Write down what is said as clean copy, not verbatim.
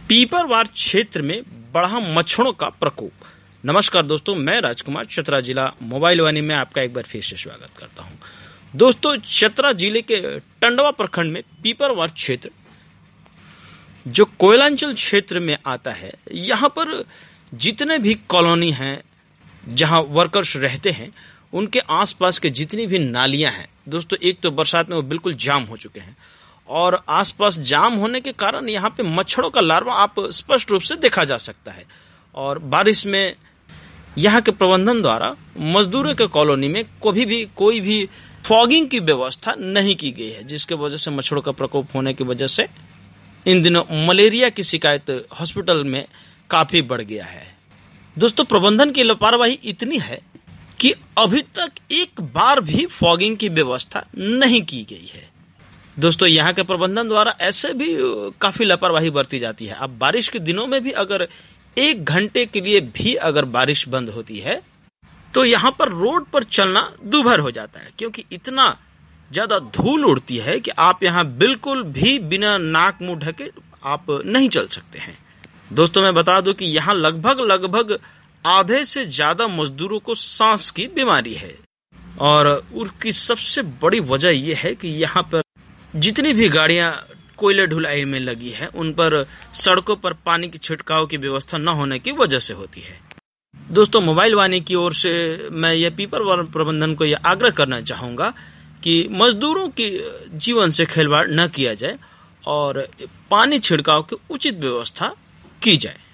पीपरवार क्षेत्र में बढ़ा मच्छरों का प्रकोप। नमस्कार दोस्तों, मैं राजकुमार चतरा जिला मोबाइल वाणी में आपका एक बार फिर से स्वागत करता हूं। दोस्तों, चतरा जिले के टंडवा प्रखंड में पीपरवार क्षेत्र जो कोयलांचल क्षेत्र में आता है, यहाँ पर जितने भी कॉलोनी हैं जहाँ वर्कर्स रहते हैं, उनके आसपास के जितनी भी नालियां हैं दोस्तों, एक तो बरसात में वो बिल्कुल जाम हो चुके हैं और आसपास जाम होने के कारण यहाँ पे मच्छरों का लार्वा आप स्पष्ट रूप से देखा जा सकता है। और बारिश में यहाँ के प्रबंधन द्वारा मजदूरों के कॉलोनी में कोई भी फॉगिंग की व्यवस्था नहीं की गई है, जिसके वजह से मच्छरों का प्रकोप होने की वजह से इन दिनों मलेरिया की शिकायत हॉस्पिटल में काफी बढ़ गया है। दोस्तों, प्रबंधन की लापरवाही इतनी है कि अभी तक एक बार भी फॉगिंग की व्यवस्था नहीं की गई है। दोस्तों, यहाँ के प्रबंधन द्वारा ऐसे भी काफी लापरवाही बरती जाती है। अब बारिश के दिनों में भी अगर 1 घंटे के लिए भी अगर बारिश बंद होती है तो यहाँ पर रोड पर चलना दूभर हो जाता है, क्योंकि इतना ज्यादा धूल उड़ती है कि आप यहाँ बिल्कुल भी बिना नाक मुंह ढके आप नहीं चल सकते हैं। दोस्तों, मैं बता दूं कि यहाँ लगभग आधे से ज्यादा मजदूरों को सांस की बीमारी है और उसकी सबसे बड़ी वजह यह है कि यहाँ पर जितनी भी गाड़ियां कोयले ढुलाई में लगी है, उन पर सड़कों पर पानी की छिड़काव की व्यवस्था न होने की वजह से होती है। दोस्तों, मोबाइल वाणी की ओर से मैं यह पीपरवार प्रबंधन को यह आग्रह करना चाहूंगा कि मजदूरों के जीवन से खिलवाड़ न किया जाए और पानी छिड़काव की उचित व्यवस्था की जाए।